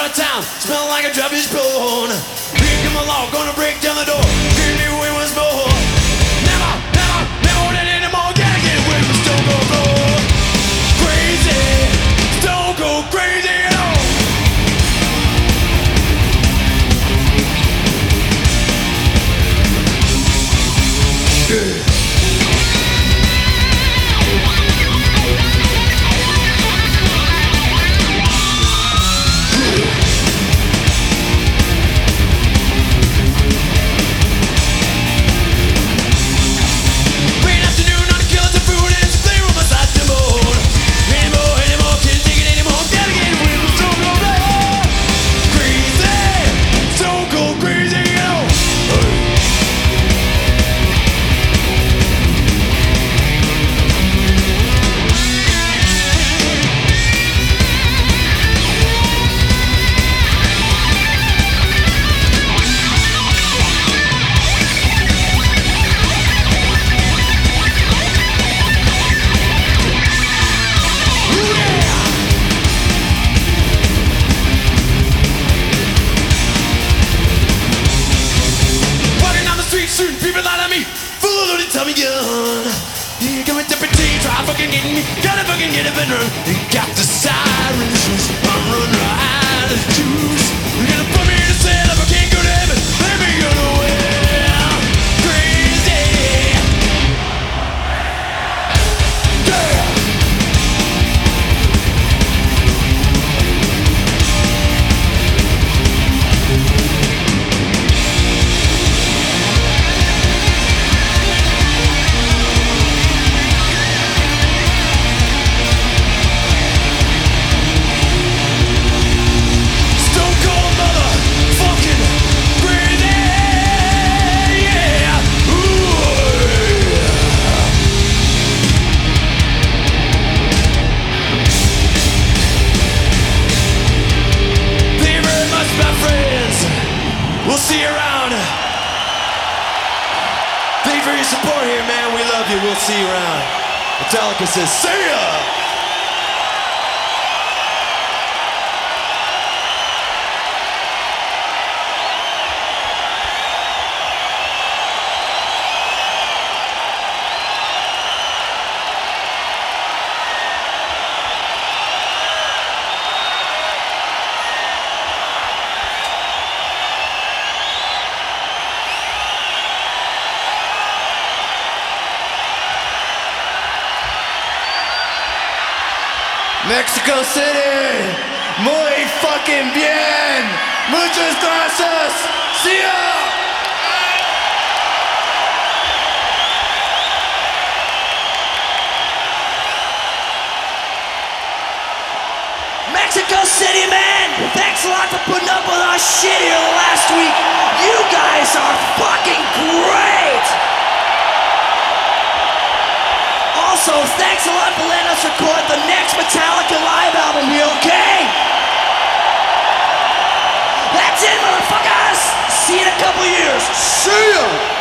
out of town, smelling like a garbage bone. Here come the law, gonna break down the door. Give me away once more. Never, never, never want it anymore. Gotta get away from Stone Cold Floor. Crazy, Stone Cold crazy. People lie to me, full of the tummy gun. You got a deputy, try fucking getting me. Gotta fucking get up and run. You got the sirens, I'm running out of juice. You're gonna put me in a cell if I can't go to heaven. Let me go nowhere. Crazy. Yeah. We'll see you around. Thank you for your support here, man. We love you. We'll see you around. Metallica says, see ya! Mexico City, muy fucking bien, muchas gracias, see ya! Mexico City, man! Thanks a lot for putting up with our shit here last week. You guys are fucking great! Also, thanks a lot for letting us record the next Metallica live album here, okay? That's it, motherfuckers! See you in a couple years. See ya!